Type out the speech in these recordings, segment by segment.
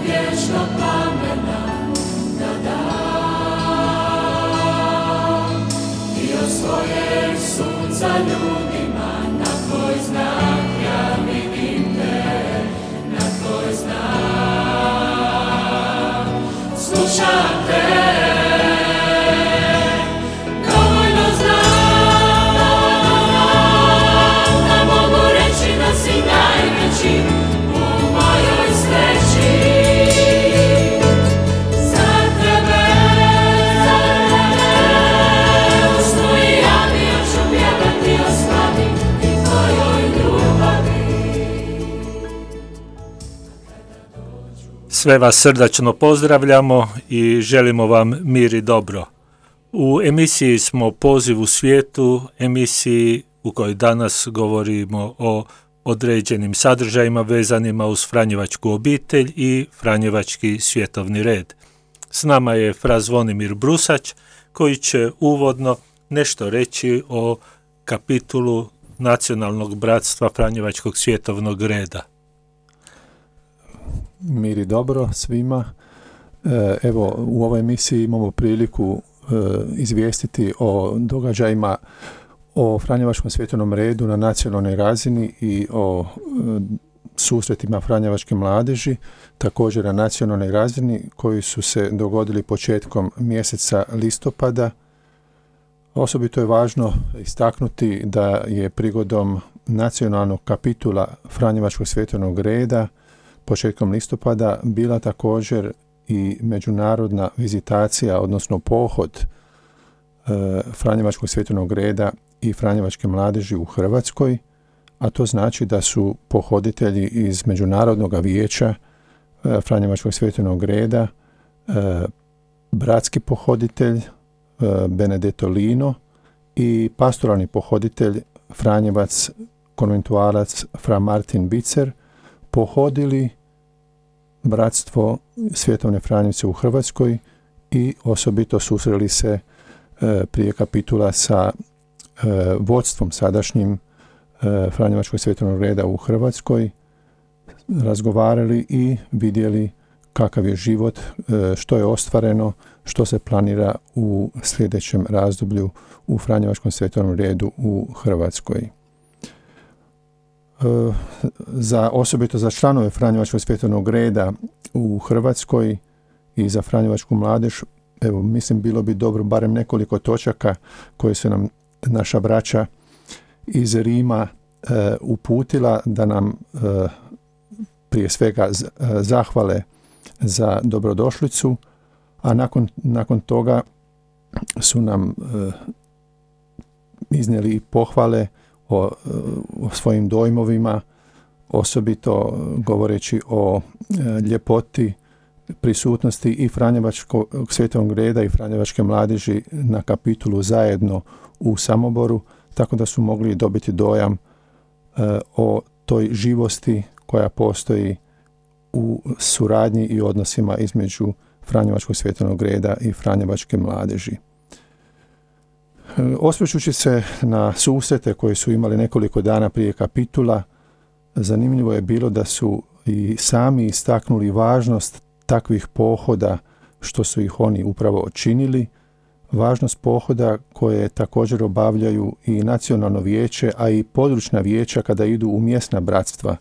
vječno plamena da da. Dio svojeg sunca ljudima, na tvoj znak ja vidim te, na tvoj znak slušam te. Dovoljno znam da mogu reći da si najveći u mojoj sreći. Za tebe u snu i ja ću pjevati o slavi i tvojoj ljubavi. Sve vas srdačno pozdravljamo i želimo vam mir i dobro. U emisiji smo Poziv u svijetu, emisiji u kojoj danas govorimo o određenim sadržajima vezanima uz Franjevačku obitelj i Franjevački svjetovni red. S nama je fra Zvonimir Brusać koji će uvodno nešto reći o kapitulu Nacionalnog bratstva Franjevačkog svjetovnog reda. Mir i dobro svima. Evo, u ovoj emisiji imamo priliku izvijestiti o događajima o Franjevačkom svjetovnom redu na nacionalnoj razini i o susretima Franjevačke mladeži, također na nacionalnoj razini, koji su se dogodili početkom mjeseca listopada. Osobito je važno istaknuti da je prigodom nacionalnog kapitula Franjevačkog svjetovnog reda početkom listopada bila također i međunarodna vizitacija, odnosno pohod Franjevačkog svjetovnog reda i Franjevačke mladeži u Hrvatskoj, a to znači da su pohoditelji iz Međunarodnog vijeća Franjevačkog svjetovnog reda, bratski pohoditelj Benedetto Lino i pastoralni pohoditelj Franjevac konventualac fra Martin Bicer pohodili bratstvo Svjetovne Franjevice u Hrvatskoj i osobito susreli se prije kapitula sa vodstvom sadašnjim Franjevačkog svjetovnog reda u Hrvatskoj, razgovarali i vidjeli kakav je život, što je ostvareno, što se planira u sljedećem razdoblju u Franjevačkom redu u Hrvatskoj. Osobito za članove Franjevačkog svjetovnog reda u Hrvatskoj i za Franjevačku mladež, evo, mislim bilo bi dobro barem nekoliko točaka koje su nam naša braća iz Rima uputila, da nam prije svega zahvale za dobrodošlicu, a nakon toga su nam iznijeli i pohvale o svojim dojmovima, osobito govoreći o ljepoti prisutnosti i Franjevačkog svjetovnog reda i Franjevačke mladeži na kapitulu zajedno u Samoboru, tako da su mogli dobiti dojam o toj živosti koja postoji u suradnji i odnosima između Franjevačkog svjetovnog reda i Franjevačke mladeži. Osvrćući se na susrete koje su imali nekoliko dana prije kapitula, zanimljivo je bilo da su i sami istaknuli važnost takvih pohoda, što su ih oni upravo činili, važnost pohoda koje također obavljaju i nacionalno vijeće, a i područna vijeća kada idu u mjesna bratstva.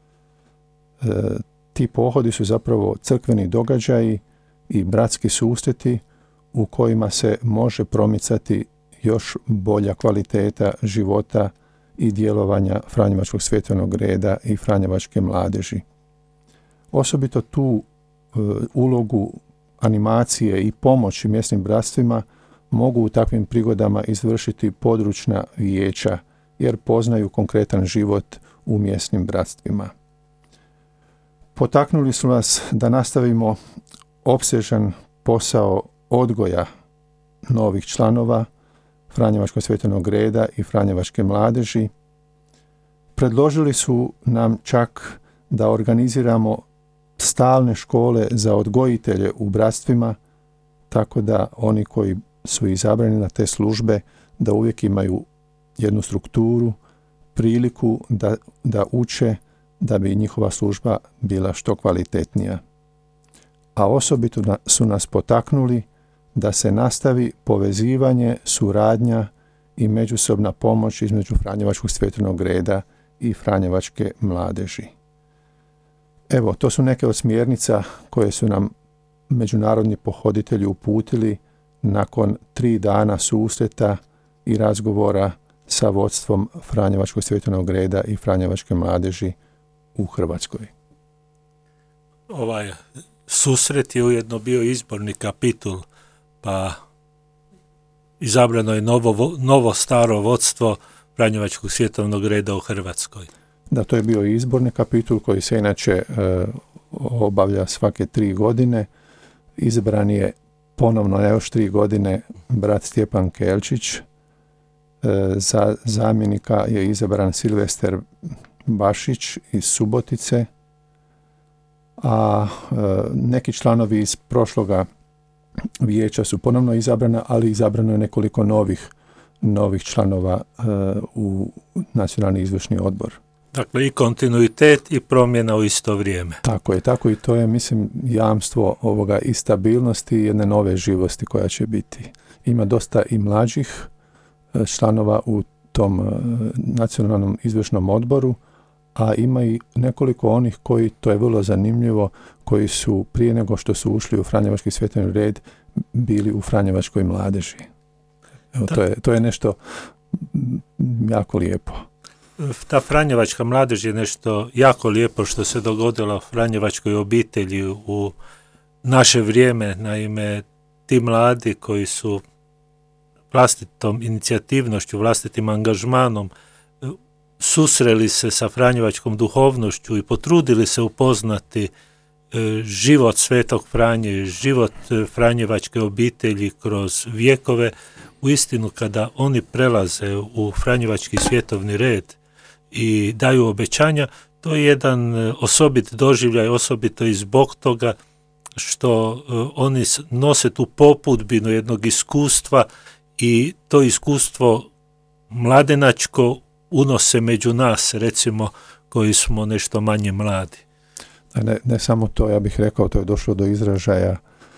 Ti pohodi su zapravo crkveni događaji i bratski susreti u kojima se može promicati još bolja kvaliteta života i djelovanja Franjevačkog svjetovnog reda i Franjevačke mladeži. Osobito tu ulogu animacije i pomoći mjesnim bratstvima mogu u takvim prigodama izvršiti područna vijeća, jer poznaju konkretan život u mjesnim bratstvima. Potaknuli su nas da nastavimo opsežan posao odgoja novih članova Franjevačkog svjetovnog reda i Franjevačke mladeži. Predložili su nam čak da organiziramo stalne škole za odgojitelje u bratstvima, tako da oni koji su izabrani na te službe da uvijek imaju jednu strukturu, priliku da uče, da bi njihova služba bila što kvalitetnija. a osobito su nas potaknuli da se nastavi povezivanje, suradnja i međusobna pomoć između Franjevačkog svjetovnog reda i Franjevačke mladeži. Evo, to su neke od smjernica koje su nam međunarodni pohoditelji uputili nakon 3 dana susreta i razgovora sa vodstvom Franjevačkog svjetovnog reda i Franjevačke mladeži u Hrvatskoj. Ovaj susret je ujedno bio izborni kapitul, pa izabrano je novo staro vodstvo Franjevačkog svjetovnog reda u Hrvatskoj. Da, to je bio izborni kapitul koji se inače obavlja svake 3 godine. Izabran je ponovno na još 3 godine brat Stjepan Kelčić. Za zamjenika je izabran Silvester Bašić iz Subotice, a neki članovi iz prošloga vijeća su ponovno izabrana, ali izabrano je nekoliko novih članova u Nacionalni izvršni odbor. Dakle, i kontinuitet i promjena u isto vrijeme. Tako i to je, mislim, jamstvo ovoga i stabilnosti i jedne nove živosti koja će biti. Ima dosta i mlađih članova u tom Nacionalnom izvršnom odboru, a ima i nekoliko onih koji, to je vrlo zanimljivo, koji su prije nego što su ušli u Franjevački svjetovni red bili u Franjevačkoj mladeži. Evo, to je nešto jako lijepo. Ta Franjevačka mladež je nešto jako lijepo što se dogodilo Franjevačkoj obitelji u naše vrijeme. Naime, ti mladi koji su vlastitom inicijativnošću, vlastitim angažmanom susreli se sa Franjevačkom duhovnošću i potrudili se upoznati život Svetog Franje, život Franjevačke obitelji kroz vjekove. Uistinu, kada oni prelaze u Franjevački svjetovni red i daju obećanja, to je jedan osobit doživljaj, osobito i zbog toga što oni nose tu popudbinu jednog iskustva i to iskustvo mladenačko unose među nas, recimo, koji smo nešto manje mladi. Ne samo to, ja bih rekao, to je došlo do izražaja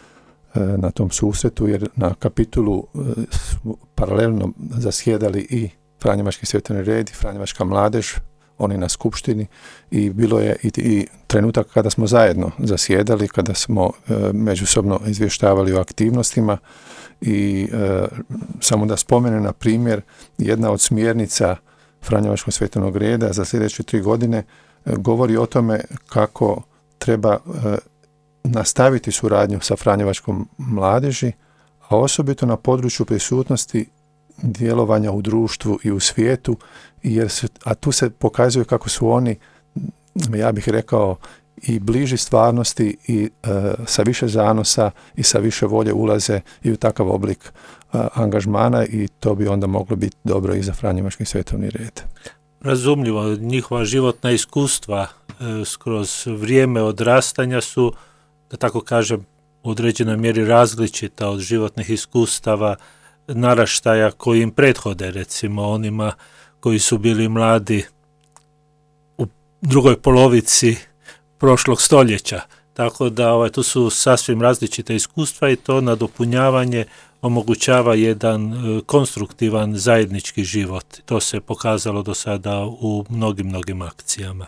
na tom susretu, jer na kapitulu paralelno zasjedali i Franjevački svjetovni red i Franjevačka mladež, oni na skupštini, i bilo je i trenutak kada smo zajedno zasjedali, kada smo međusobno izvještavali o aktivnostima i samo da spomenem na primjer, jedna od smjernica Franjevačkog svjetovnog reda za sljedeće 3 godine govori o tome kako treba nastaviti suradnju sa Franjevačkom mladeži, a osobito na području prisutnosti djelovanja u društvu i u svijetu, a tu se pokazuje kako su oni, ja bih rekao, i bliži stvarnosti i sa više zanosa i sa više volje ulaze i u takav oblik angažmana, i to bi onda moglo biti dobro i za Franjevački svjetovni red. Razumljivo, njihova životna iskustva kroz vrijeme odrastanja su, da tako kažem, u određenoj mjeri različita od životnih iskustava naraštaja koji im prethode, recimo onima koji su bili mladi u drugoj polovici prošlog stoljeća. Tako da tu su sasvim različita iskustva i to nadopunjavanje omogućava jedan konstruktivan zajednički život. To se pokazalo do sada u mnogim akcijama.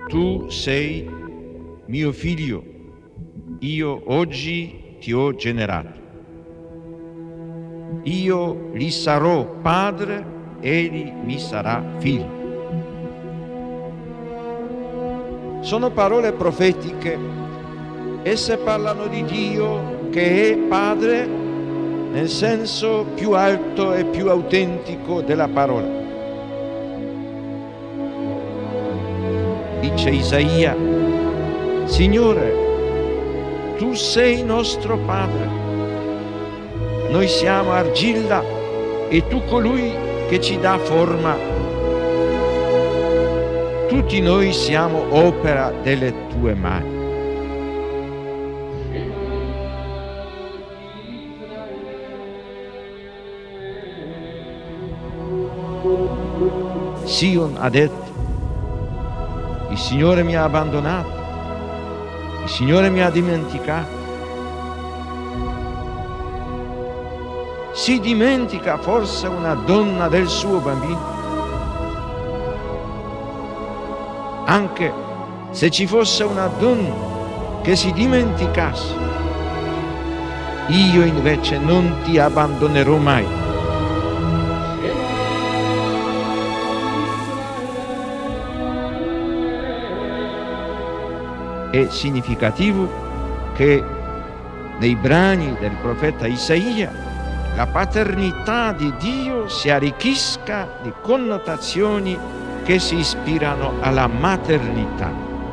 Tu sei mio figlio, io oggi ti ho generato. Io gli sarò padre, egli mi sarà figlio. Sono parole profetiche. Esse parlano di Dio che è Padre nel senso più alto e più autentico della parola. Dice Isaia: Signore, tu sei nostro Padre, noi siamo argilla e tu colui che ci dà forma. Tutti noi siamo opera delle tue mani. Sion ha detto: il Signore mi ha abbandonato, il Signore mi ha dimenticato. Si dimentica forse una donna del suo bambino? Anche se ci fosse una donna che si dimenticasse, io invece non ti abbandonerò mai. È significativo che nei brani del profeta Isaia la paternità di Dio si arricchisca di connotazioni che si ispirano alla maternità.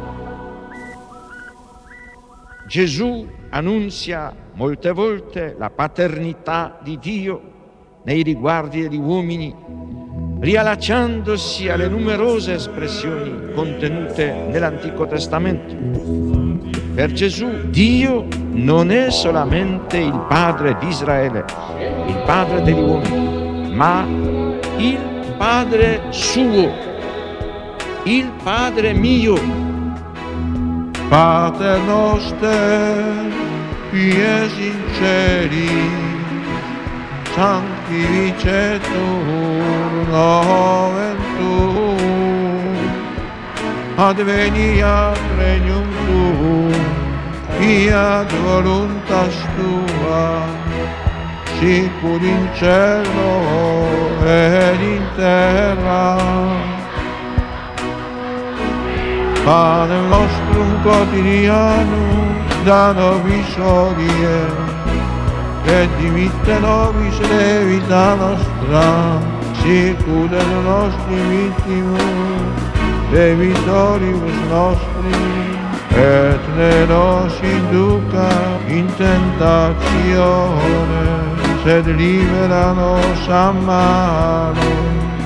Gesù annunzia molte volte la paternità di Dio nei riguardi degli uomini, riallacciandosi alle numerose espressioni contenute nell'Antico Testamento. Per Gesù Dio non è solamente il Padre di Israele, il Padre degli uomini, ma il Padre suo, il Padre mio. Pater noster, qui es in celi, sanctificetur nomen tuum, adveniat regnum tuum, fiat voluntas tua, sicur in cielo ed in terra. Pane nostrum quotidianum da nobis hodie, et dimitte nobis debita nostra, sicur et nostri vittimus debitoribus nostri, et ne nos induca in tentatione, sed libera nos a malo.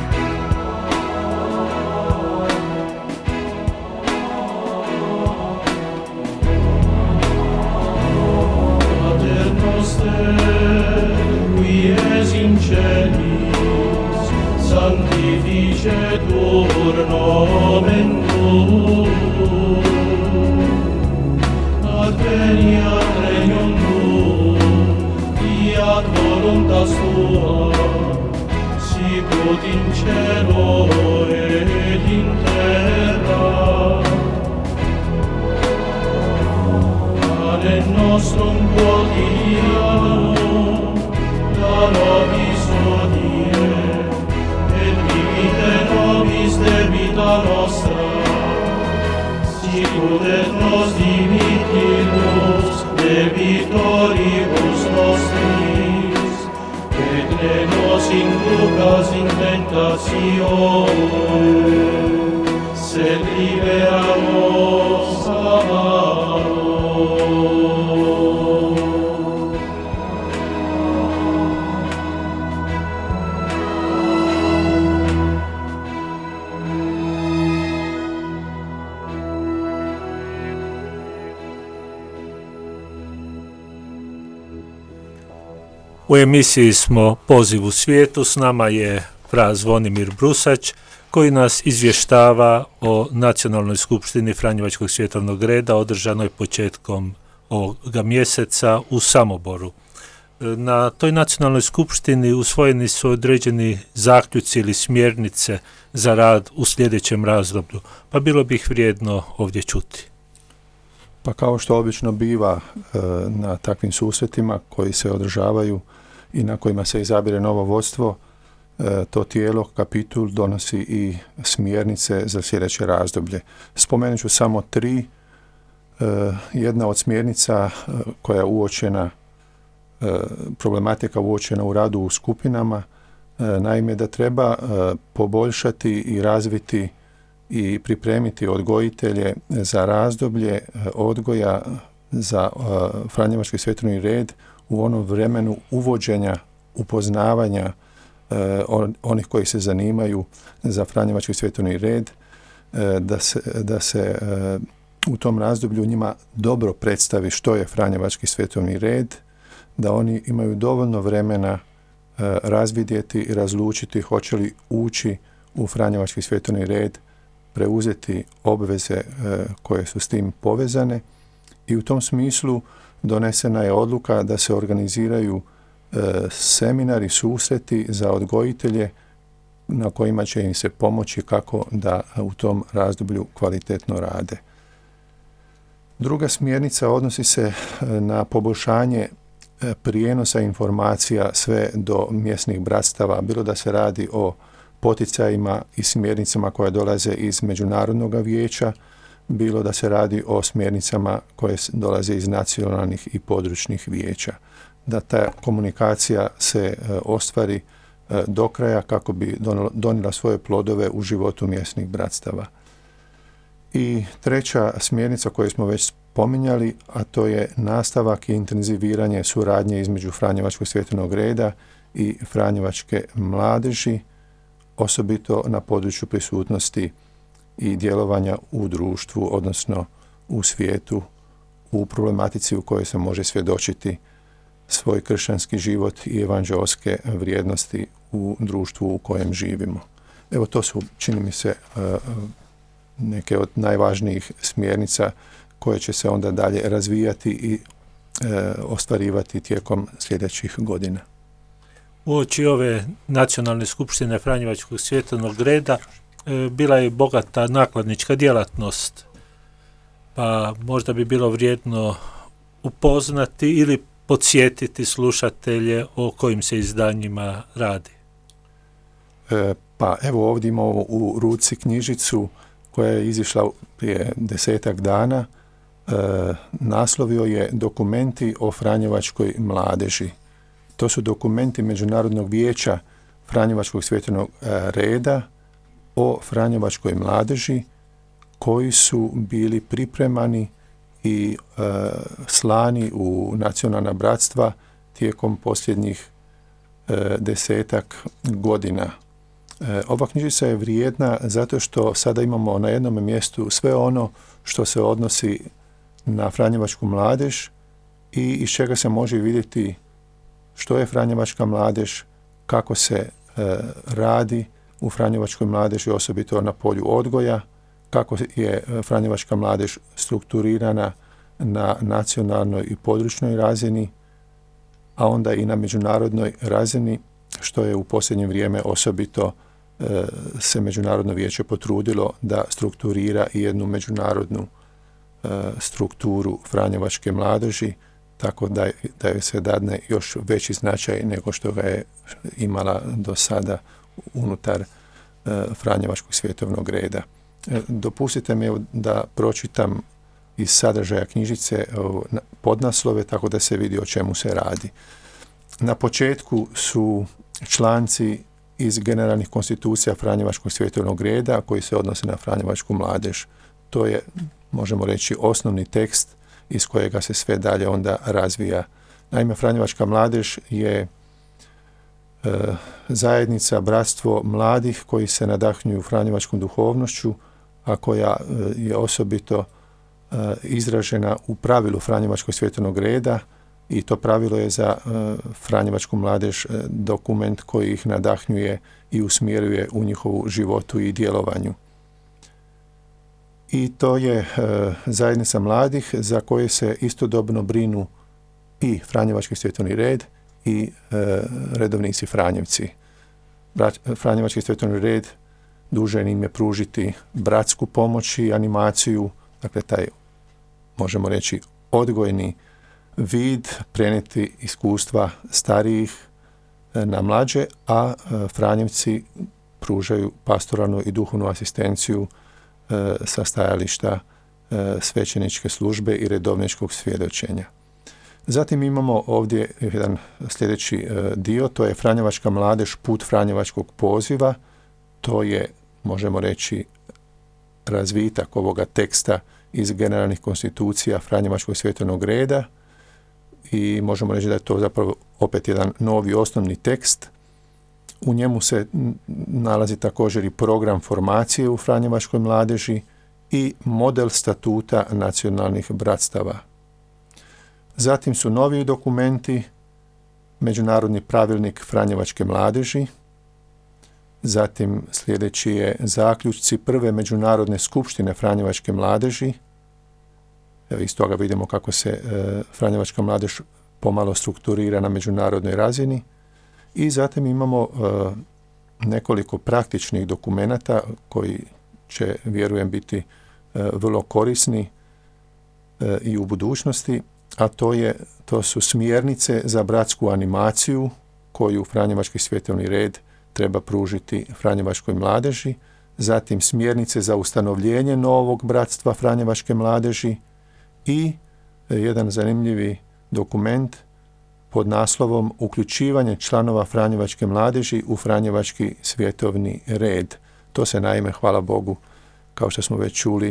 Sanctificetur nomen tuum, adveniat regnum tuum, fiat voluntas tua, sicut in cielo ed in terra. Panem nostrum quotidianum da nobis hodie, nobis debita nostra, sicut et nos dimittimus debitoribus nostris, et ne nos inducas in tentatione, sed libera nos a malo. U emisiji smo Poziv u svijetu, s nama je fra Zvonimir Brusać, koji nas izvještava o Nacionalnoj skupštini Franjevačkog svjetovnog reda održanoj početkom ovoga mjeseca u Samoboru. Na toj nacionalnoj skupštini usvojeni su određeni zaključci ili smjernice za rad u sljedećem razdoblju, pa bilo bi ih vrijedno ovdje čuti. Pa kao što obično biva na takvim susretima koji se održavaju i na kojima se izabire novo vodstvo, to tijelo, kapitul, donosi i smjernice za sljedeće razdoblje. Spomenut ću samo 3. Jedna od smjernica koja je uočena, problematika uočena u radu u skupinama, naime da treba poboljšati i razviti i pripremiti odgojitelje za razdoblje odgoja za Franjevački svetovni red u onom vremenu uvođenja, upoznavanja onih koji se zanimaju za Franjevački svetovni red, da se u tom razdoblju njima dobro predstavi što je Franjevački svetovni red, da oni imaju dovoljno vremena razvidjeti i razlučiti hoće li ući u Franjevački svetovni red, preuzeti obveze koje su s tim povezane, i u tom smislu donesena je odluka da se organiziraju seminari, susreti za odgojitelje na kojima će im se pomoći kako da u tom razdoblju kvalitetno rade. Druga smjernica odnosi se na poboljšanje prijenosa informacija sve do mjesnih bratstava, bilo da se radi o poticajima i smjernicama koje dolaze iz Međunarodnog vijeća, bilo da se radi o smjernicama koje dolaze iz nacionalnih i područnih vijeća. Da ta komunikacija se ostvari do kraja kako bi donijela svoje plodove u životu mjesnih bratstava. I treća smjernica koju smo već spominjali, a to je nastavak i intenziviranje suradnje između Franjevačkog svetovnog reda i Franjevačke mladeži, osobito na području prisutnosti i djelovanja u društvu, odnosno u svijetu, u problematici u kojoj se može svjedočiti svoj kršćanski život i evanđeoske vrijednosti u društvu u kojem živimo. Evo, to su, čini mi se, neke od najvažnijih smjernica koje će se onda dalje razvijati i ostvarivati tijekom sljedećih godina. Uoči ove nacionalne skupštine Franjevačkog svetovnog reda bila je bogata nakladnička djelatnost, pa možda bi bilo vrijedno upoznati ili podsjetiti slušatelje o kojim se izdanjima radi. Pa evo, ovdje imamo u ruci knjižicu koja je izišla prije 10-ak dana. Naslov joj je Dokumenti o Franjevačkoj mladeži. To su dokumenti Međunarodnog vijeća Franjevačkog svetovnog reda o Franjevačkoj mladeži koji su bili pripremani i slani u nacionalna bratstva tijekom posljednjih 10-ak godina. Ova knjižica je vrijedna zato što sada imamo na jednom mjestu sve ono što se odnosi na Franjevačku mladež i iz čega se može vidjeti što je Franjevačka mladež, kako se radi u Franjevačkoj mladeži, osobito na polju odgoja, kako je Franjevačka mladež strukturirana na nacionalnoj i područnoj razini, a onda i na međunarodnoj razini, što je u posljednje vrijeme osobito se Međunarodno vijeće potrudilo da strukturira i jednu međunarodnu strukturu Franjevačke mladeži, tako da joj se dadne još veći značaj nego što ga je imala do sada unutar Franjevačkog svjetovnog reda. Dopustite mi da pročitam iz sadržaja knjižice podnaslove, tako da se vidi o čemu se radi. Na početku su članci iz generalnih konstitucija Franjevačkog svjetovnog reda koji se odnose na Franjevačku mladež. To je, možemo reći, osnovni tekst iz kojega se sve dalje onda razvija. Naime, Franjevačka mladež je zajednica, bratstvo mladih koji se nadahnjuju Franjevačkom duhovnošću, a koja je osobito izražena u pravilu Franjevačkog svjetovnog reda, i to pravilo je za Franjevačku mladež dokument koji ih nadahnjuje i usmjeruje u njihovu životu i djelovanju. I to je zajednica mladih za koje se istodobno brinu i Franjevački svjetovni red i redovnici Franjevci. Franjevački svetovni red dužan im je pružiti bratsku pomoć i animaciju, dakle taj, možemo reći, odgojni vid, prenijeti iskustva starijih na mlađe, a Franjevci pružaju pastoralnu i duhovnu asistenciju sa stajališta svećeničke službe i redovničkog svjedočenja. Zatim imamo ovdje jedan sljedeći dio, to je Franjevačka mladež, put Franjevačkog poziva. To je, možemo reći, razvitak ovoga teksta iz generalnih konstitucija Franjevačkog svetovnog reda i možemo reći da je to zapravo opet jedan novi osnovni tekst. U njemu se nalazi također i program formacije u Franjevačkoj mladeži i model statuta nacionalnih bratstava. Zatim su novi dokumenti, Međunarodni pravilnik Franjevačke mladeži, zatim sljedeći je zaključci prve Međunarodne skupštine Franjevačke mladeži. Evo, iz toga vidimo kako se Franjevačka mladež pomalo strukturira na međunarodnoj razini. I zatim imamo nekoliko praktičnih dokumenata koji će, vjerujem, biti vrlo korisni i u budućnosti, a to su smjernice za bratsku animaciju koju Franjevački svetovni red treba pružiti Franjevačkoj mladeži, zatim smjernice za ustanovljenje novog bratstva Franjevačke mladeži i jedan zanimljivi dokument pod naslovom Uključivanje članova Franjevačke mladeži u Franjevački svjetovni red. To se naime, hvala Bogu, kao što smo već čuli,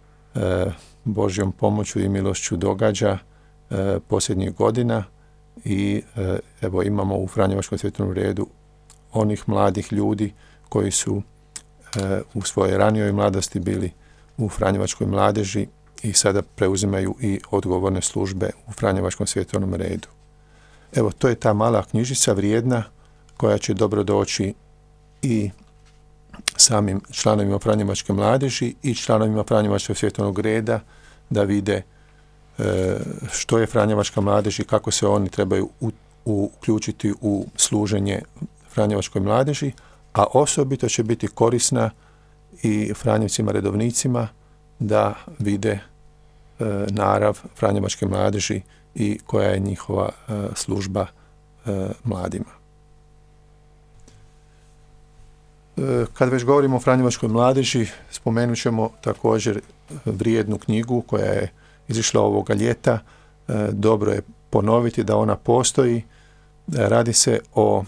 Božjom pomoću i milošću događa posljednjih godina i evo imamo u Franjevačkom svjetovnom redu onih mladih ljudi koji su u svojoj ranijoj mladosti bili u Franjevačkoj mladeži i sada preuzimaju i odgovorne službe u Franjevačkom svjetovnom redu. Evo, to je ta mala knjižica vrijedna koja će dobro doći i samim članovima Franjevačke mladeži i članovima Franjevačkog svjetovnog reda da vide što je Franjevačka mladež i kako se oni trebaju uključiti u služenje Franjevačkoj mladeži, a osobito će biti korisna i Franjevcima redovnicima da vide narav Franjevačke mladeži i koja je njihova služba mladima. Kad već govorimo o Franjevačkoj mladeži, spomenut ćemo također vrijednu knjigu koja je izišla ovoga ljeta. Dobro je ponoviti da ona postoji. Radi se o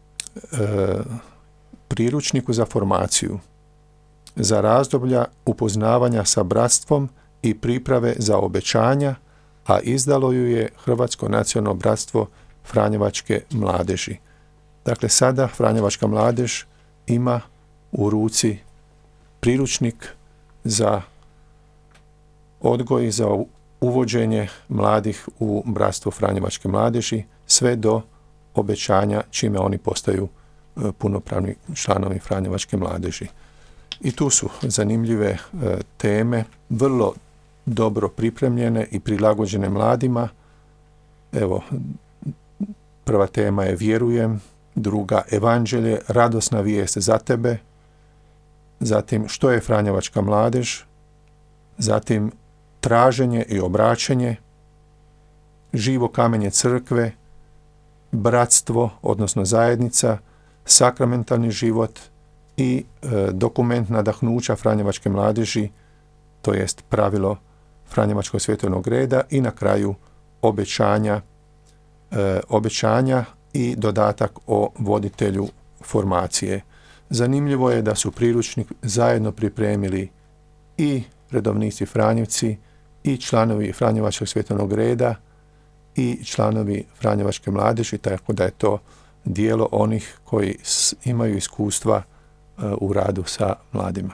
priručniku za formaciju za razdoblja upoznavanja sa bratstvom i priprave za obećanja, a izdalo ju je Hrvatsko nacionalno bratstvo Franjevačke mladeži. Dakle, sada Franjevačka mladež ima u ruci priručnik za odgoj, za uvođenje mladih u bratstvo Franjevačke mladeži, sve do obećanja čime oni postaju punopravni članovi Franjevačke mladeži. I tu su zanimljive teme, vrlo dobro pripremljene i prilagođene mladima. Evo, prva tema je vjerujem, druga evanđelje, radosna vijest za tebe, zatim što je Franjevačka mladež, zatim traženje i obraćanje, živo kamenje crkve, bratstvo, odnosno zajednica, sakramentalni život i dokument nadahnuća Franjevačke mladeži, to jest pravilo Franjevačkog svjetovnog reda i na kraju obećanja i dodatak o voditelju formacije. Zanimljivo je da su priručnik zajedno pripremili i redovnici Franjevci i članovi Franjevačkog svjetovnog reda i članovi Franjevačke mladeži, tako da je to dijelo onih koji imaju iskustva u radu sa mladima.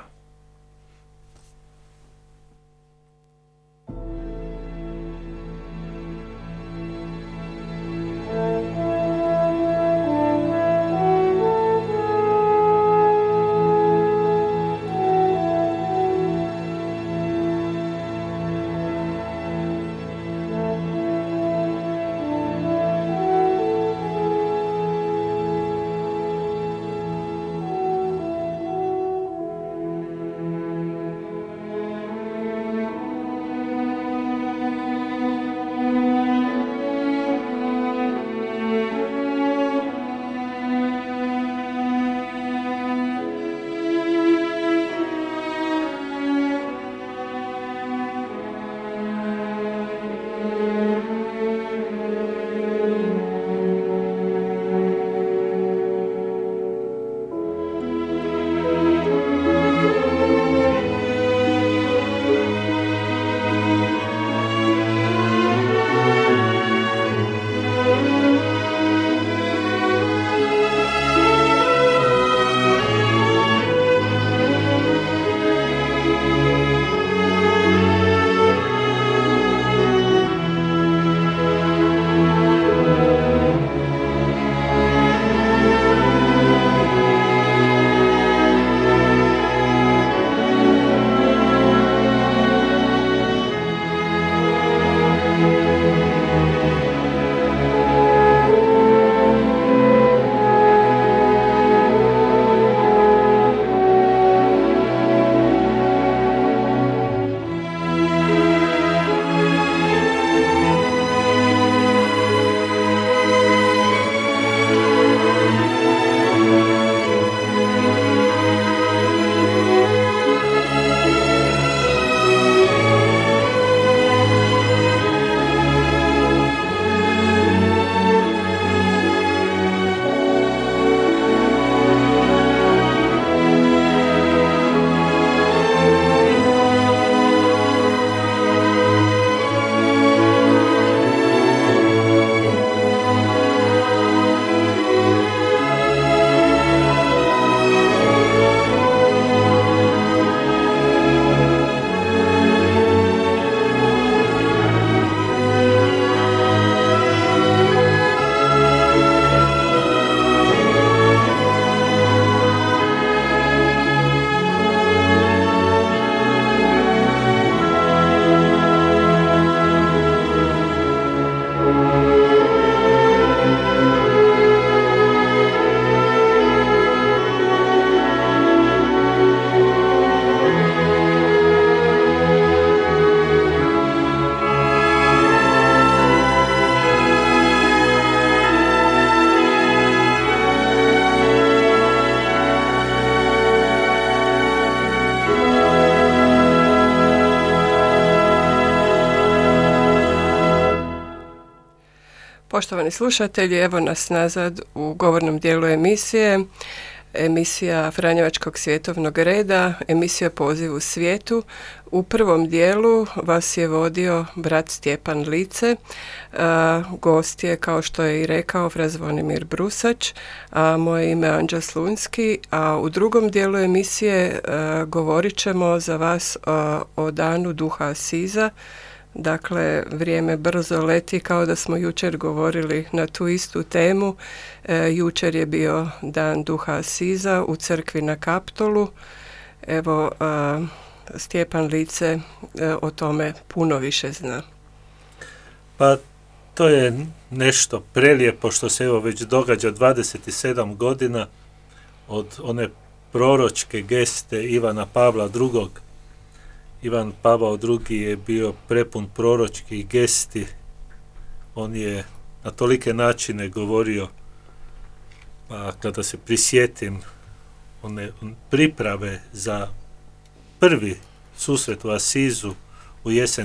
Poštovani slušatelji, evo nas nazad u govornom dijelu emisije. Emisija Franjevačkog svjetovnog reda, emisija Poziv u svijetu. U prvom dijelu vas je vodio brat Stjepan Lice, gost je, kao što je i rekao, fra Zvonimir Brusač, a moje ime je Anđa Slunski, a u drugom dijelu emisije govorit ćemo za vas o danu Duha Asiza. Dakle, vrijeme brzo leti, kao da smo jučer govorili na tu istu temu. Jučer je bio dan Duha Asiza u crkvi na Kaptolu. Evo, Stjepan Lice o tome puno više zna. Pa to je nešto prelijepo što se evo već događa 27 godina od one proročke geste Ivana Pavla II. Ivan Pavao II. Je bio prepun proročkih gesti. On je na tolike načine govorio, pa kada se prisjetim one priprave za prvi susret u Asizu u jesen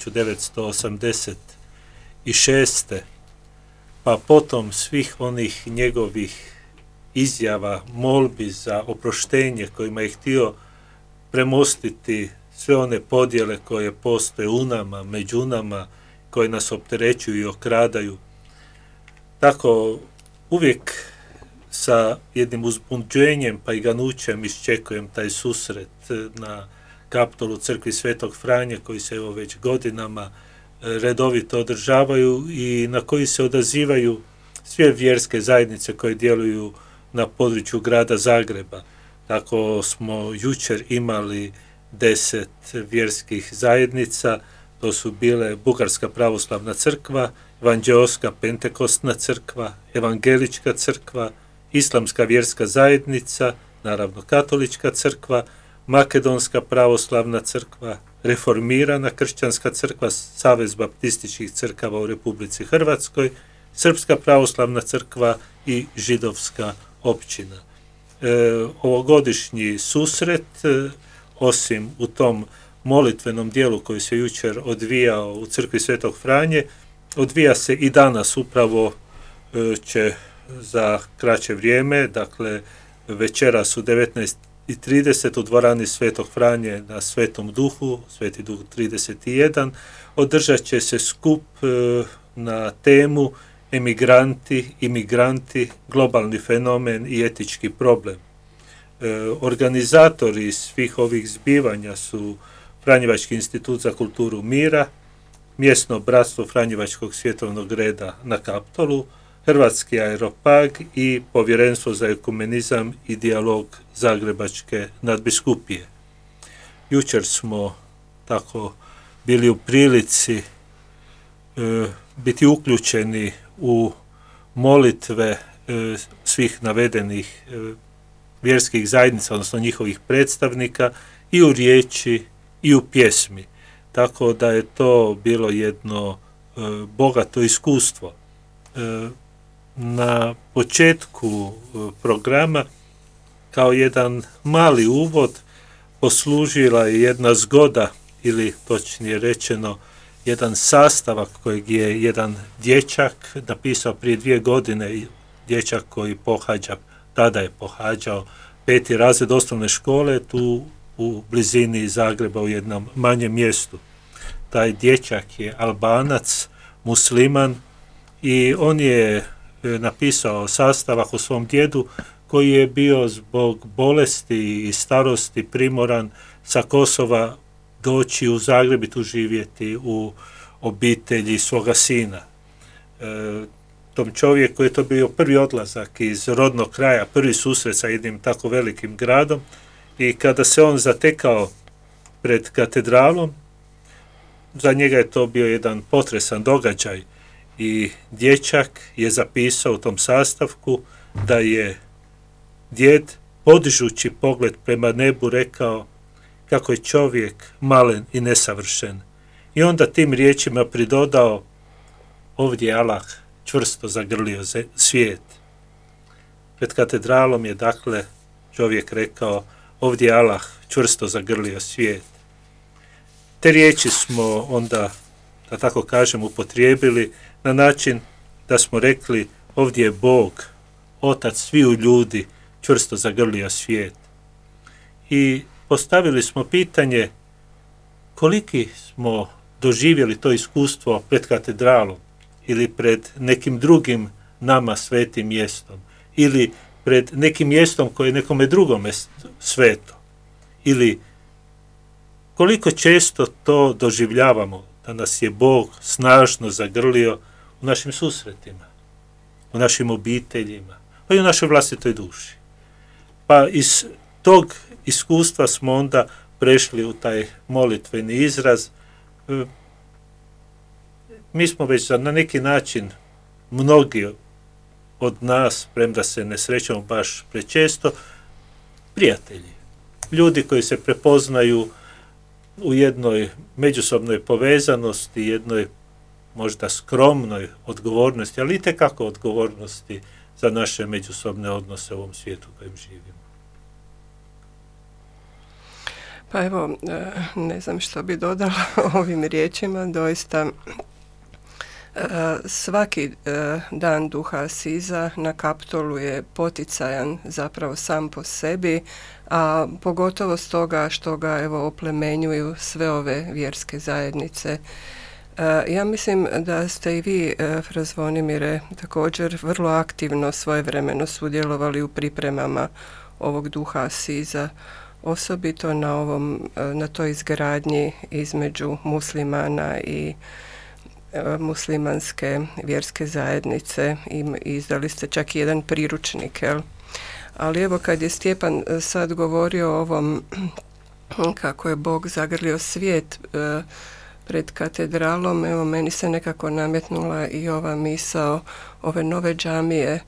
1986. pa potom svih onih njegovih izjava, molbi za oproštenje kojima je htio premostiti sve one podjele koje postoje u nama, među nama, koje nas opterećuju i okradaju. Tako uvijek sa jednim uzbuđenjem pa i ganućem iščekujem taj susret na Kaptolu crkvi Svetog Franje, koji se evo već godinama redovito održavaju i na koji se odazivaju sve vjerske zajednice koje djeluju na području grada Zagreba. Tako smo jučer imali 10 vjerskih zajednica, to su bile Bugarska pravoslavna crkva, Evanđeoska pentekostna crkva, Evangelička crkva, Islamska vjerska zajednica, naravno Katolička crkva, Makedonska pravoslavna crkva, Reformirana kršćanska crkva, Savez baptističkih crkava u Republici Hrvatskoj, Srpska pravoslavna crkva i Židovska općina. Ovogodišnji susret, osim u tom molitvenom dijelu koji se jučer odvijao u crkvi Svetog Franje, odvija se i danas, upravo će za kraće vrijeme, dakle večeras u 19:30 u dvorani Svetog Franje na Svetom Duhu, Sveti Duh 31, održat će se skup na temu imigranti, globalni fenomen i etički problem. Organizatori svih ovih zbivanja su Franjevački institut za kulturu mira, mjesno bratstvo Franjevačkog svjetovnog reda na Kaptolu, Hrvatski Aeropag i Povjerenstvo za ekumenizam i dijalog Zagrebačke nadbiskupije. Jučer smo tako bili u prilici biti uključeni u molitve svih navedenih vjerskih zajednica, odnosno njihovih predstavnika, i u riječi i u pjesmi. Tako da je to bilo jedno bogato iskustvo. Na početku programa, kao jedan mali uvod, poslužila je jedna zgoda, ili točnije rečeno jedan sastavak kojeg je jedan dječak napisao prije 2 godine, dječak koji tada je pohađao 5. razred osnovne škole tu u blizini Zagreba u jednom manjem mjestu. Taj dječak je Albanac, musliman, i on je napisao sastavak o svom djedu koji je bio zbog bolesti i starosti primoran sa Kosova doći u Zagreb i tu živjeti u obitelji svoga sina. Tom čovjeku je to bio prvi odlazak iz rodnog kraja, prvi susret sa jednim tako velikim gradom, i kada se on zatekao pred katedralom, za njega je to bio jedan potresan događaj i dječak je zapisao u tom sastavku da je djed, podižući pogled prema nebu, rekao kako je čovjek malen i nesavršen. I onda tim riječima pridodao: ovdje je Allah čvrsto zagrlio svijet. Pred katedralom je dakle čovjek rekao: ovdje je Allah čvrsto zagrlio svijet. Te riječi smo onda, da tako kažem, upotrijebili na način da smo rekli ovdje je Bog, Otac sviju ljudi, čvrsto zagrlio svijet. I postavili smo pitanje koliki smo doživjeli to iskustvo pred katedralom ili pred nekim drugim nama svetim mjestom ili pred nekim mjestom koje je nekome drugome sveto ili koliko često to doživljavamo da nas je Bog snažno zagrlio u našim susretima, u našim obiteljima, pa i u našoj vlastitoj duši. Pa iz tog iskustva smo onda prešli u taj molitveni izraz. Mi smo već na neki način, mnogi od nas, premda se ne srećemo baš prečesto, prijatelji. Ljudi koji se prepoznaju u jednoj međusobnoj povezanosti, jednoj možda skromnoj odgovornosti, ali itekako odgovornosti za naše međusobne odnose u ovom svijetu u kojem živimo. Pa evo, ne znam što bi dodala ovim riječima, doista svaki dan duha Asiza na Kaptolu je poticajan zapravo sam po sebi, a pogotovo stoga što ga evo oplemenjuju sve ove vjerske zajednice. Ja mislim da ste i vi, Fra Zvonimire, također vrlo aktivno svojevremeno sudjelovali u pripremama ovog duha Asiza, osobito na toj izgradnji između muslimana i muslimanske vjerske zajednice i izdali ste čak i jedan priručnik, jel? Ali evo kad je Stjepan sad govorio o ovom kako je Bog zagrlio svijet pred katedralom, evo meni se nekako nametnula i ova misao ove nove džamije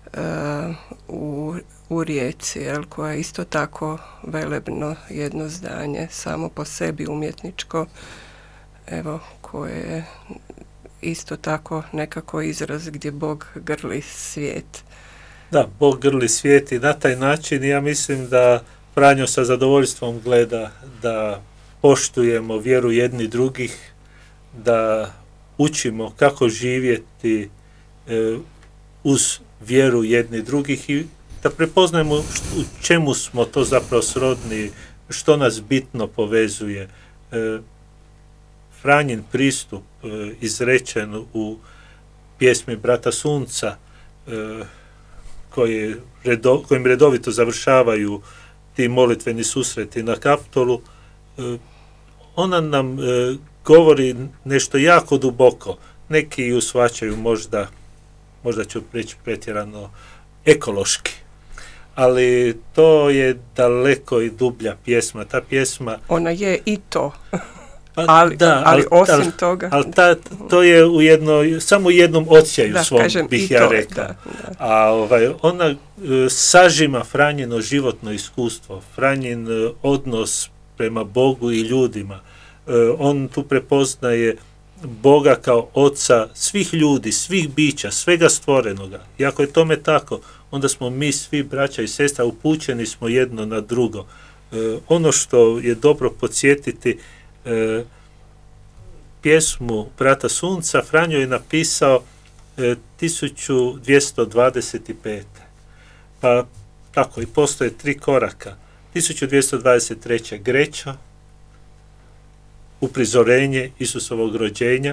u Rijeci, jel, koja je isto tako velebno jedno zdanje, samo po sebi umjetničko, evo, koje je isto tako nekako izraz gdje Bog grli svijet. Da, Bog grli svijet i na taj način ja mislim da Franjo sa zadovoljstvom gleda da poštujemo vjeru jedni drugih, da učimo kako živjeti uz vjeru jedni drugih i da prepoznajemo u čemu smo to zapravo srodni, što nas bitno povezuje. Franjin pristup izrečen u pjesmi Brata Sunca, kojim redovito završavaju ti molitveni susreti na Kaptolu, ona nam govori nešto jako duboko. Neki ju shvaćaju možda ću reći pretjerano ekološki, ali to je daleko i dublja pjesma. Ta pjesma... Ona je i to. Ali osim toga... Ali to je samo u jednom odsjaju svom, bih ja rekao. A ona sažima Franjino životno iskustvo, Franjin odnos prema Bogu i ljudima. On tu prepoznaje Boga kao oca svih ljudi, svih bića, svega stvorenoga. I ako je tome tako, onda smo mi svi braća i sestra upućeni smo jedno na drugo. Ono što je dobro podsjetiti, pjesmu Brata Sunca Franjo je napisao 1225. Pa tako i postoje 3 koraka. 1223. Greća, uprizorenje Isusovog rođenja,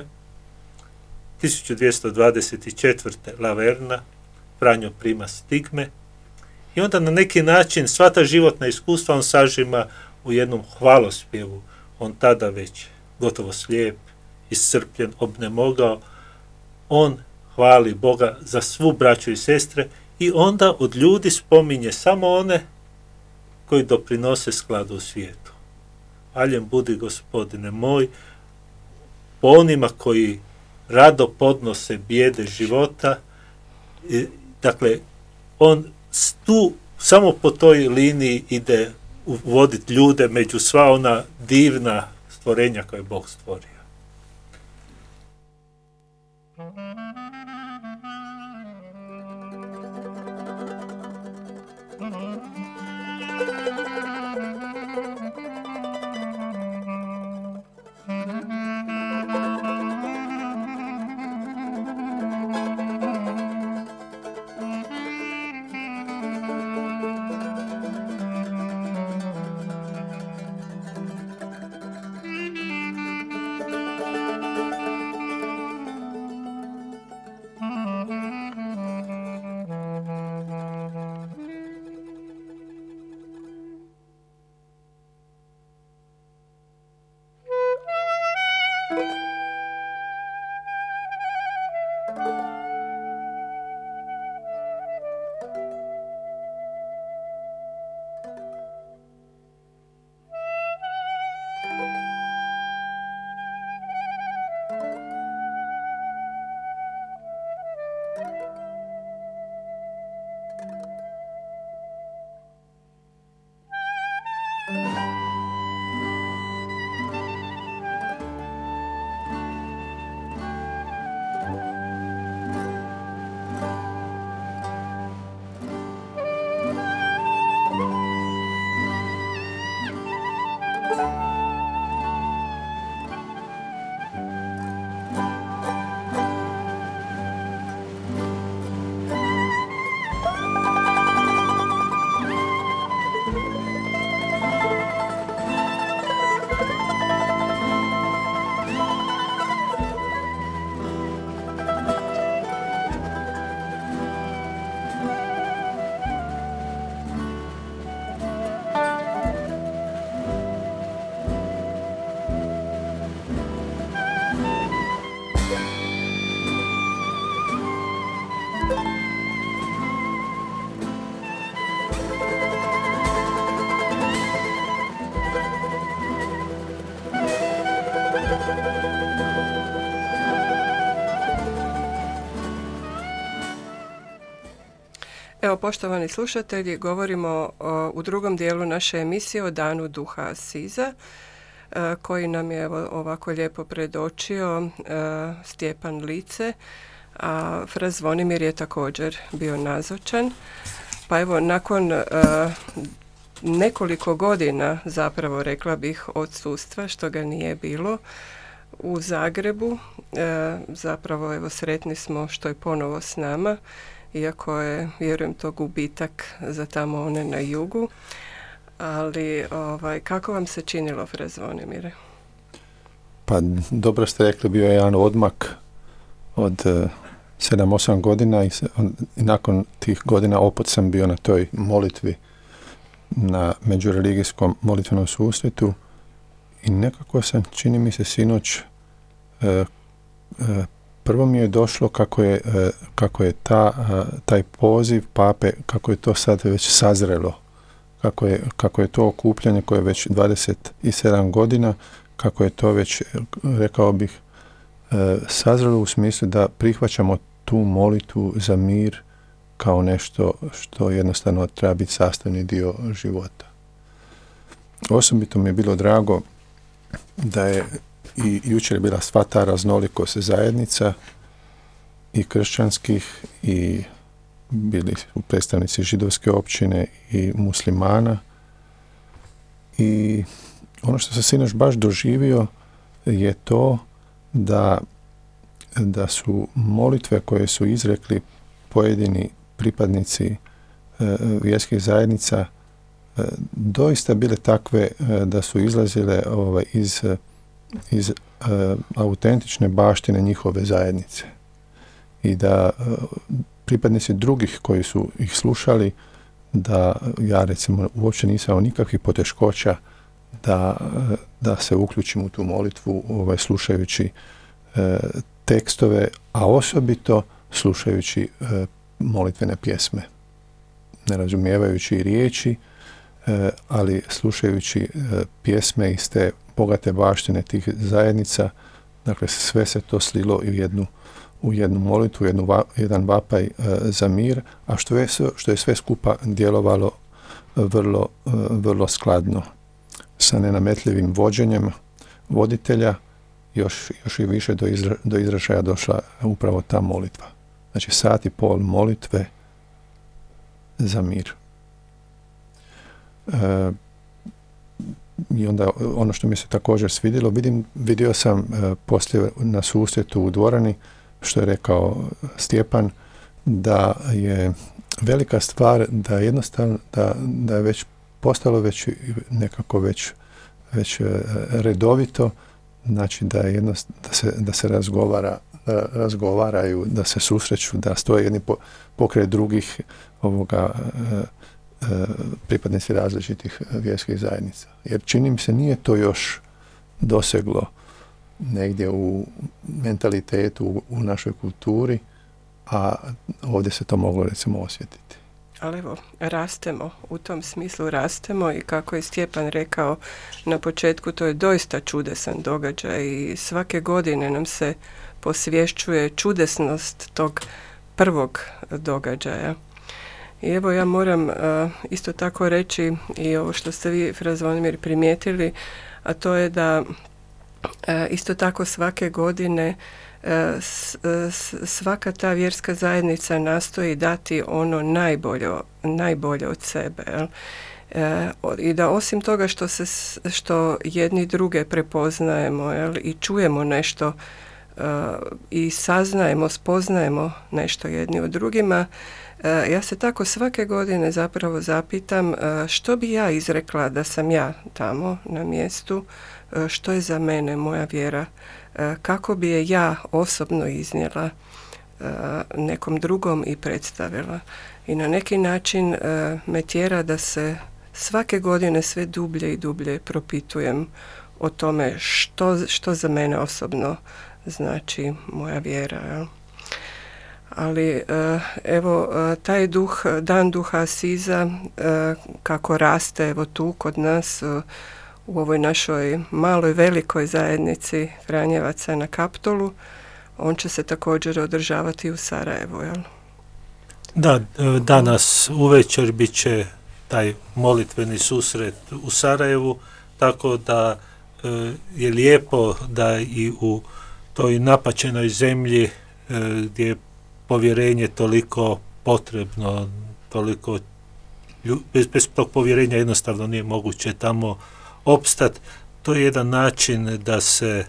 1224. Laverna, Franjo prima stigme i onda na neki način sva ta životna iskustva on sažima u jednom hvalospjevu. On tada već gotovo slijep, iscrpljen, obnemogao, on hvali Boga za svu braću i sestre i onda od ljudi spominje samo one koji doprinose skladu u svijetu. Hvaljen budi Gospodine moj po onima koji rado podnose bijede života. Dakle, on tu samo po toj liniji ide uvoditi ljude među sva ona divna stvorenja koje je Bog stvorio. Evo, poštovani slušatelji, govorimo u drugom dijelu naše emisije o Danu Duha Asiza, koji nam je ovako lijepo predočio Stjepan Lice, a fra Zvonimir je također bio nazočan. Pa evo, nakon nekoliko godina, zapravo rekla bih, odsustva, što ga nije bilo u Zagrebu, zapravo evo sretni smo što je ponovo s nama, iako je, vjerujem, to gubitak za tamo one na jugu. Ali kako vam se činilo, fra Zvonimire? Pa dobro ste rekli, bio je jedan odmak od 7-8 godina i nakon tih godina opet sam bio na toj molitvi na međureligijskom molitvenom susretu i nekako sam, čini mi se, sinoć prvo mi je došlo kako je taj poziv pape, kako je to sad već sazrelo, kako je to okupljanje koje je već 27 godina, kako je to već, rekao bih, sazrelo u smislu da prihvaćamo tu molitvu za mir kao nešto što jednostavno treba biti sastavni dio života. Osobito mi je bilo drago da je i jučer je bila sva ta raznolikost zajednica i kršćanskih i bili su predstavnici židovske općine i muslimana. I ono što sam sinoć baš doživio je to da su molitve koje su izrekli pojedini pripadnici vjerskih zajednica doista bile takve da su izlazile iz autentične baštine njihove zajednice. I da pripadnici drugih koji su ih slušali, da ja recimo uopće nisam imao nikakvih poteškoća da se uključim u tu molitvu slušajući tekstove, a osobito slušajući molitvene pjesme. Ne razumijevajući riječi, ali slušajući pjesme iz te bogate baštine tih zajednica, dakle sve se to slilo u jednu molitvu, jedan vapaj za mir, a što je sve skupa djelovalo vrlo skladno. Sa nenametljivim vođenjem voditelja još i više do izražaja došla upravo ta molitva. Znači 1.5 sata molitve za mir. I onda ono što mi se također svidjelo, vidio sam poslije na susretu u dvorani, što je rekao Stjepan, da je velika stvar da jednostavno da je već postalo već nekako već redovito, znači da se razgovaraju, da se susreću, da stoje jedni pokraj drugih pripadnici različitih vjerskih zajednica. Jer čini mi se nije to još doseglo negdje u mentalitetu, u našoj kulturi, a ovdje se to moglo recimo osjetiti. Ali evo, rastemo, u tom smislu rastemo i kako je Stjepan rekao na početku, to je doista čudesan događaj i svake godine nam se posvješćuje čudesnost tog prvog događaja. I evo ja moram isto tako reći i ovo što ste vi, fra Zvonimir, primijetili, a to je da isto tako svake godine svaka ta vjerska zajednica nastoji dati ono najbolje od sebe, jel? I da osim toga što jedni druge prepoznajemo, jel, i čujemo nešto i saznajemo, spoznajemo nešto jedni od drugima, ja se tako svake godine zapravo zapitam što bi ja izrekla da sam ja tamo na mjestu, što je za mene moja vjera, kako bi je ja osobno iznijela nekom drugom i predstavila. I na neki način me tjera da se svake godine sve dublje i dublje propitujem o tome što za mene osobno znači moja vjera. Jel? Ali evo taj dan duha Asiza kako raste evo tu kod nas u ovoj našoj maloj velikoj zajednici Franjevaca na Kaptolu, on će se također održavati u Sarajevu, jel? Da, danas uvečer bit će taj molitveni susret u Sarajevu, tako da je lijepo da i u toj napaćenoj zemlji gdje je povjerenje toliko potrebno, toliko bez tog povjerenja jednostavno nije moguće tamo opstati. To je jedan način da se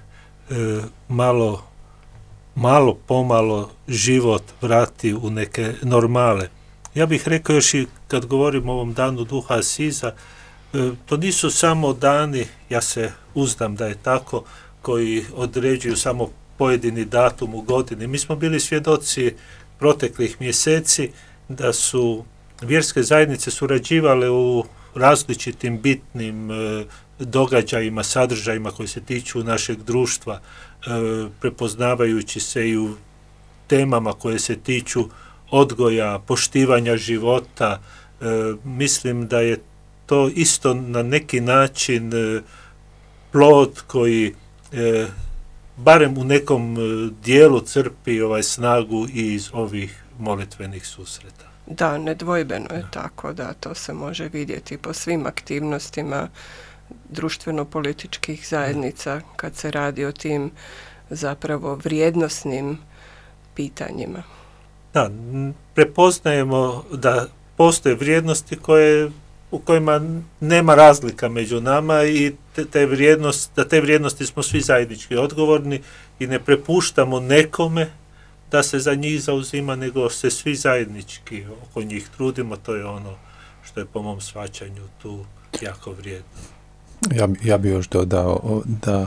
malo pomalo život vrati u neke normale. Ja bih rekao još i kad govorim o ovom danu duha Asiza, to nisu samo dani, ja se uzdam da je tako, koji određuju samo pojedini datum u godini. Mi smo bili svjedoci proteklih mjeseci da su vjerske zajednice surađivale u različitim bitnim događajima, sadržajima koji se tiču našeg društva, prepoznavajući se i u temama koje se tiču odgoja, poštivanja života. Mislim da je to isto na neki način plod koji barem u nekom dijelu crpi snagu i iz ovih molitvenih susreta. Da, nedvojbeno je tako, da, to se može vidjeti po svim aktivnostima društveno-političkih zajednica kad se radi o tim zapravo vrijednosnim pitanjima. Da, prepoznajemo da postoje vrijednosti u kojima nema razlika među nama i te vrijednosti smo svi zajednički odgovorni i ne prepuštamo nekome da se za njih zauzima, nego se svi zajednički oko njih trudimo. To je ono što je po mom shvaćanju tu jako vrijedno. Ja bi još dodao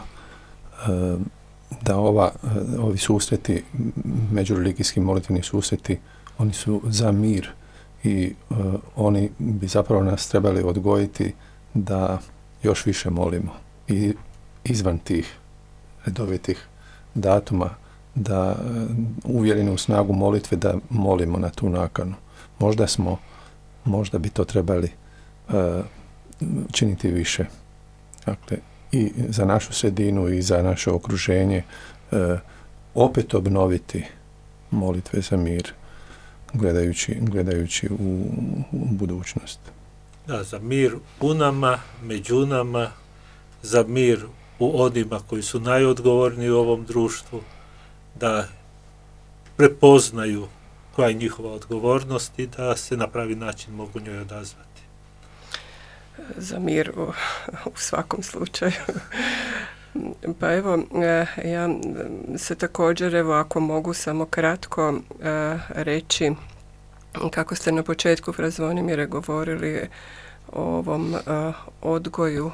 da ovi susreti, međureligijski molitveni susreti, oni su za mir i oni bi zapravo nas trebali odgojiti da još više molimo i izvan tih redovitih datuma, da uvjereni u snagu molitve da molimo na tu nakanu. Možda bi to trebali činiti više. Dakle, i za našu sredinu i za naše okruženje opet obnoviti molitve za mir gledajući u budućnost. Da, za mir u nama, među nama, za mir u onima koji su najodgovorniji u ovom društvu, da prepoznaju koja je njihova odgovornost i da se na pravi način mogu njoj odazvati. Za mir u svakom slučaju. Pa evo, ja se također, evo, ako mogu samo kratko reći, kako ste na početku, fra Zvonimire, govorili o ovom odgoju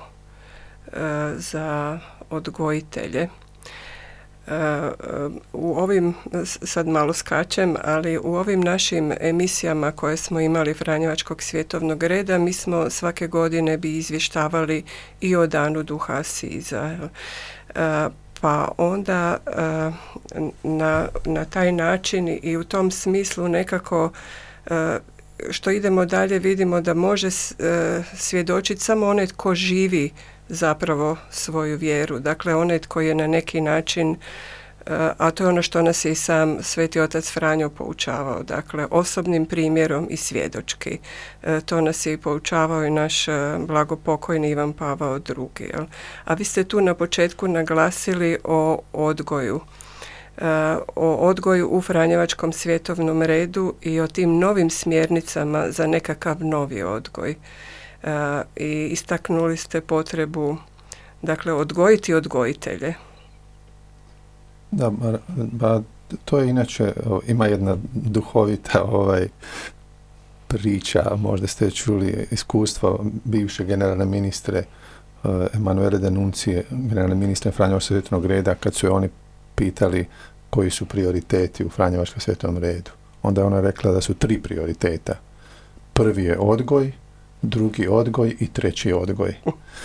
za odgojitelje. U ovim, sad malo skačem, ali u ovim našim emisijama koje smo imali Franjevačkog svjetovnog reda, mi smo svake godine bi izvještavali i o danu duha Asiza. Pa onda na taj način i u tom smislu nekako što idemo dalje vidimo da može svjedočiti samo onaj tko živi zapravo svoju vjeru. Dakle, onaj tko je na neki način a to je ono što nas je i sam Sveti otac Franjo poučavao, dakle osobnim primjerom i svjedočki. To nas je i poučavao i naš blagopokojni Ivan Pavao II. Jel? A vi ste tu na početku naglasili o odgoju. O odgoju u Franjevačkom svjetovnom redu i o tim novim smjernicama za nekakav novi odgoj. I istaknuli ste potrebu, dakle, odgojiti odgojitelje. Da, to je inače, ima jedna duhovita priča, možda ste čuli iskustva bivše generalne ministre Emanuele D'Annunzije, generalne ministre Franjevačkog svjetovnog reda, kad su je oni pitali koji su prioriteti u Franjevačkom svjetovnom redu. Onda je ona rekla da su 3 prioriteta. Prvi je odgoj, drugi odgoj i treći odgoj.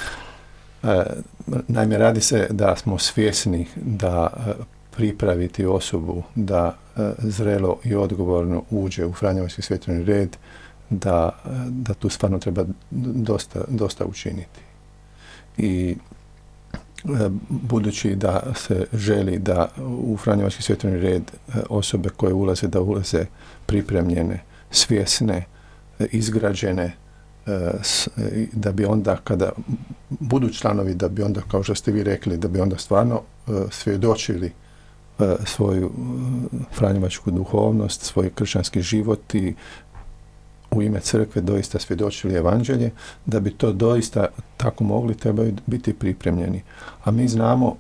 Naime, radi se da smo svjesni da pripraviti osobu da zrelo i odgovorno uđe u Franjevački svjetovni red, da tu stvarno treba dosta učiniti. I budući da se želi da u Franjevački svjetovni red osobe koje ulaze pripremljene, svjesne, izgrađene, da bi onda kada budu članovi, da bi onda, kao što ste vi rekli, da bi onda stvarno svjedočili svoju franjevačku duhovnost, svoj kršćanski život i u ime crkve doista svjedočili evanđelje, da bi to doista tako mogli, trebaju biti pripremljeni. A mi znamo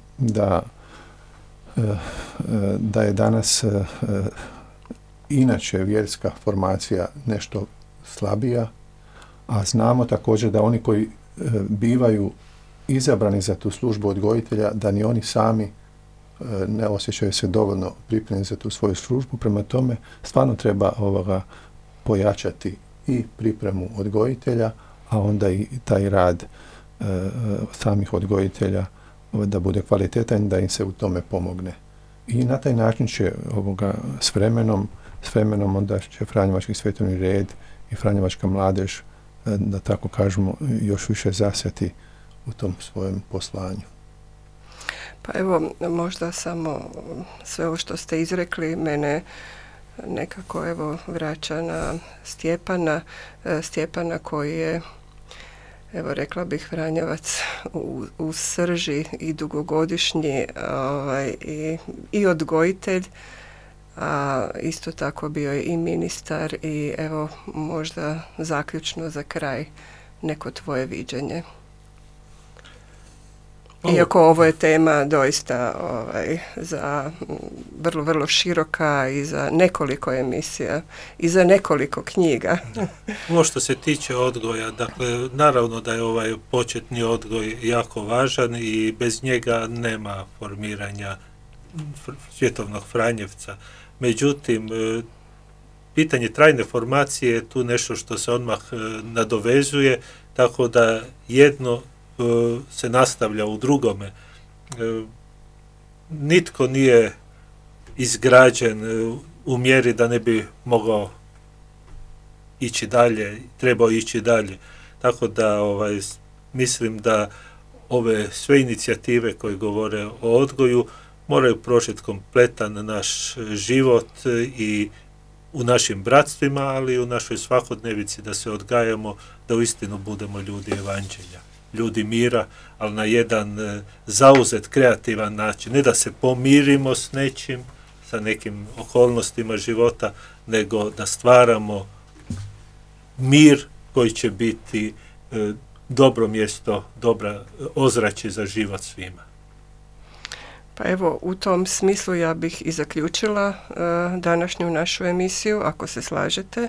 da je danas inače vjerska formacija nešto slabija, a znamo također da oni koji bivaju izabrani za tu službu odgojitelja, da ni oni sami ne osjećaju se dovoljno pripremljeni za tu svoju službu. Prema tome, stvarno treba pojačati i pripremu odgojitelja, a onda i taj rad samih odgojitelja da bude kvalitetan, da im se u tome pomogne. I na taj način će s vremenom onda će Franjevački svjetovni red i Franjevačka mladež, da tako kažemo, još više zasjati u tom svojem poslanju. Pa evo, možda samo sve ovo što ste izrekli mene nekako vraća na Stjepana koji je, rekla bih, Franjevac u srži i dugogodišnji i odgojitelj, a isto tako bio je i ministar i možda zaključno za kraj neko tvoje viđenje. Iako ovo je tema doista za vrlo, vrlo široka i za nekoliko emisija i za nekoliko knjiga. Ovo što se tiče odgoja, dakle, naravno da je ovaj početni odgoj jako važan i bez njega nema formiranja svjetovnog Franjevca. Međutim, pitanje trajne formacije je tu nešto što se odmah nadovezuje, tako da jedno se nastavlja u drugome. Nitko nije izgrađen u mjeri da ne bi mogao ići dalje, trebao ići dalje. Tako da mislim da ove sve inicijative koje govore o odgoju moraju prožeti kompletan naš život i u našim bratstvima, ali i u našoj svakodnevici, da se odgajamo, da uistinu budemo ljudi evanđelja, ljudi mira, ali na jedan zauzet, kreativan način. Ne da se pomirimo s nečim, sa nekim okolnostima života, nego da stvaramo mir koji će biti dobro mjesto, dobra ozračje za život svima. Pa evo, u tom smislu ja bih i zaključila današnju našu emisiju, ako se slažete.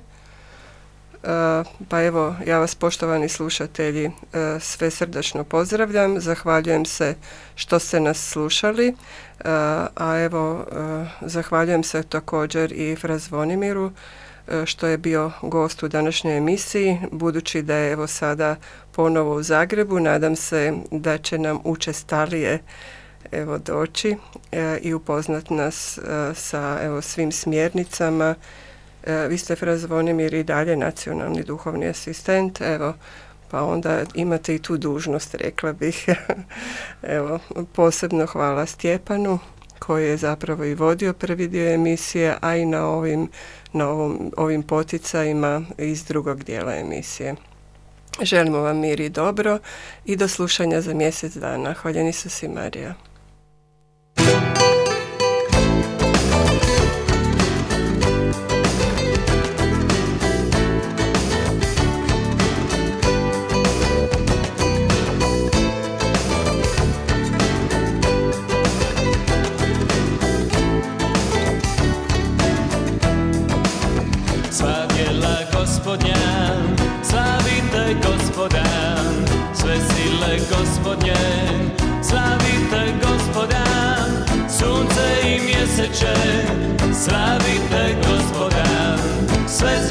Pa evo, ja vas, poštovani slušatelji, sve srdačno pozdravljam, zahvaljujem se što ste nas slušali, a evo, zahvaljujem se također i Fra Zvonimiru što je bio gost u današnjoj emisiji, budući da je sada ponovo u Zagrebu. Nadam se da će nam učestalije doći i upoznat nas sa svim smjernicama. Vi ste, Fra Zvonimir, i dalje nacionalni duhovni asistent, pa onda imate i tu dužnost, rekla bih. Posebno hvala Stjepanu, koji je zapravo i vodio prvi dio emisije, a i na ovim poticajima iz drugog dijela emisije. Želimo vam mir i dobro i do slušanja za mjesec dana. Hvaljen Isus i Marija. Gospodnje, slavite Gospoda, sunce i mjeseče, slavite Gospoda, sve